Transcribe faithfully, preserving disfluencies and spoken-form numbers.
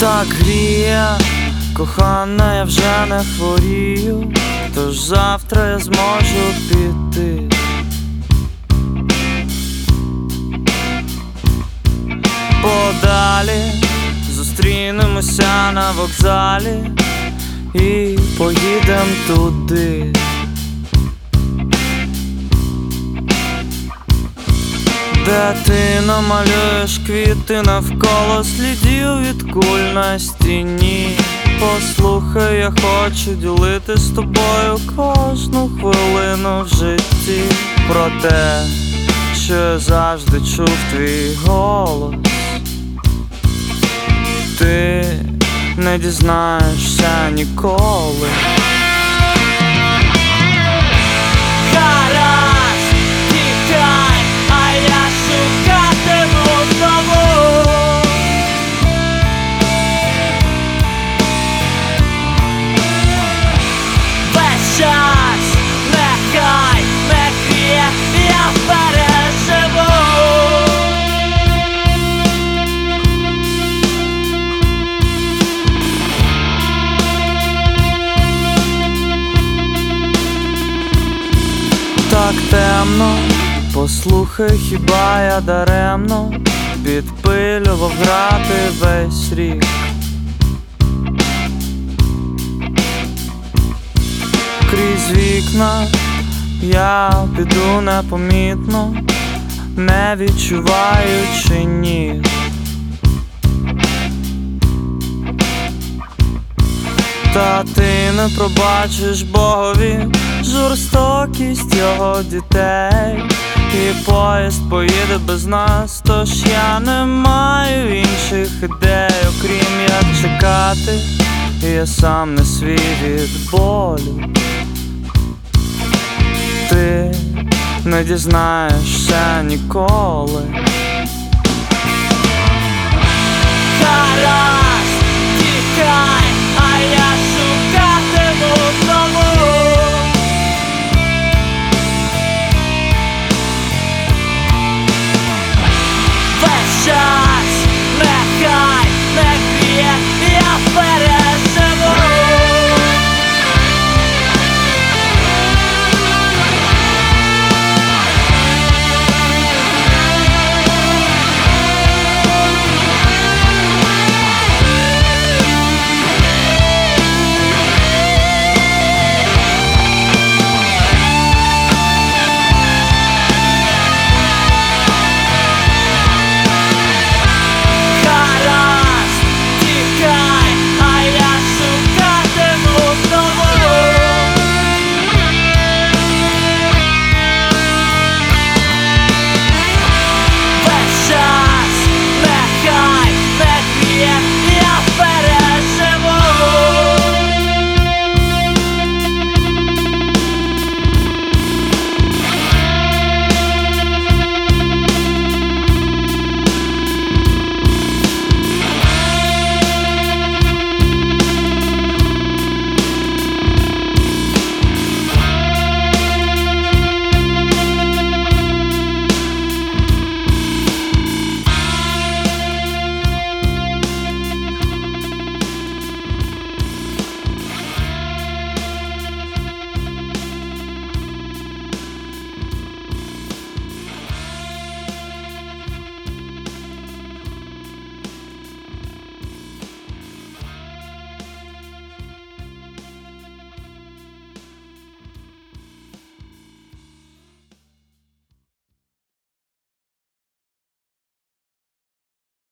Так гріє, кохана, я вже не хворію, тож завтра я зможу піти. Подалі зустрінемося на вокзалі і поїдем туди, де ти намалюєш квіти навколо слідів від куль на стіні. Послухай, я хочу ділити з тобою кожну хвилину в житті. Про те, що я завжди чув твій голос, ти не дізнаєшся ніколи. Гаразд, тікай, а я шукатиму знову. Весь час нехай не гріє, я переживу. Так темно, послухай, хіба я даремно підпилював грати весь рік. Крізь вікна я піду непомітно, не відчуваючи ніг. Та ти не пробачиш Богові жорстокість його дітей, і поїзд поїде без нас, тож я не маю інших ідей, окрім як чекати, і я сам не свій від болю. Ти не дізнаєшся ніколи. Гаразд.